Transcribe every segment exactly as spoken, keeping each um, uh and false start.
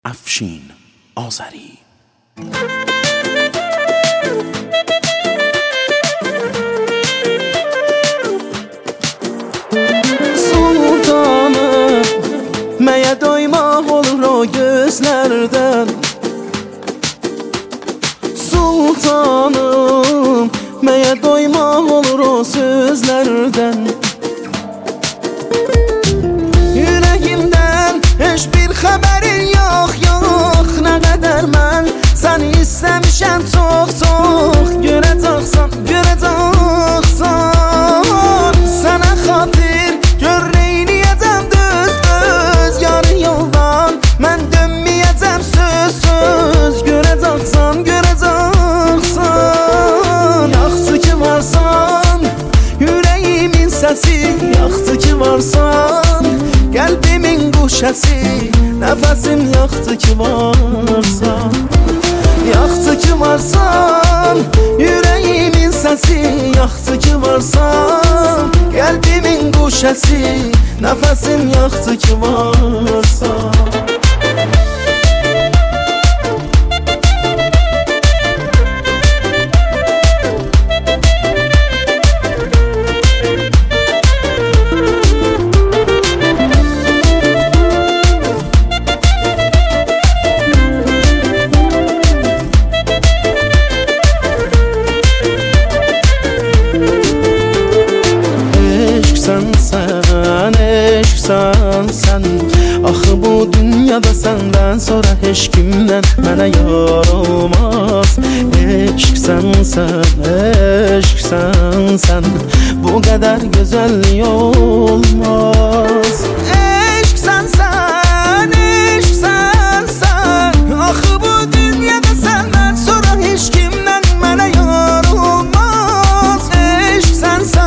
افشین آذری. Sultanım, məyə doymaq olur o gözlərdən. Sultanım, məyə doymaq olur o sözlərdən. Yüreğimdən heç bir xəbərin yox, yox. Nə qədər mən səni istəmişəm çox, çox. Görəcəksən, görəcəksən. Sənə xatir gör neyniyəcəm düz, düz. Yarı yoldan mən dönməyəcəm söz, söz. Görəcəksən, görəcəksən. Yaxşı ki varsan, yüreğimin səsi. Yaxşı ki varsan, qəlbimin quşəsi. Nəfəsim yaxşı ki varsan. Yaxşı ki varsan, yüreğimin səsi. Yaxşı ki varsan, qəlbimin quşəsi. Nəfəsim yaxşı ki varsan. Sən, eşqsən sən. Axı bu dünyada səndən sonra heç kimdən mənə yar olmaz. Eşqsən sən, eşqsən sən. Bu qədər gözəllik olmaz. Eşqsən sən, eşqsən sən. Axı bu dünyada səndən sonra heç kimdən mənə yar olmaz. Eşqsən sən.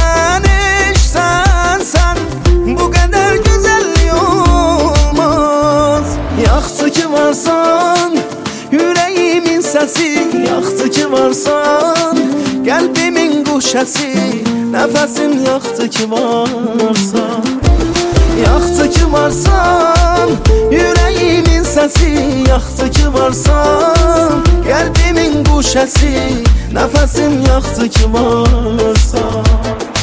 Yaxşı ki varsan, yüreğimin səsi. Yaxşı ki varsan, qəlbimin quşəsi. Nəfəsim yaxşı ki varsan. Yaxşı ki varsan, yüreğimin səsi. Yaxşı ki varsan, qəlbimin quşəsi. Nəfəsim yaxşı ki varsan.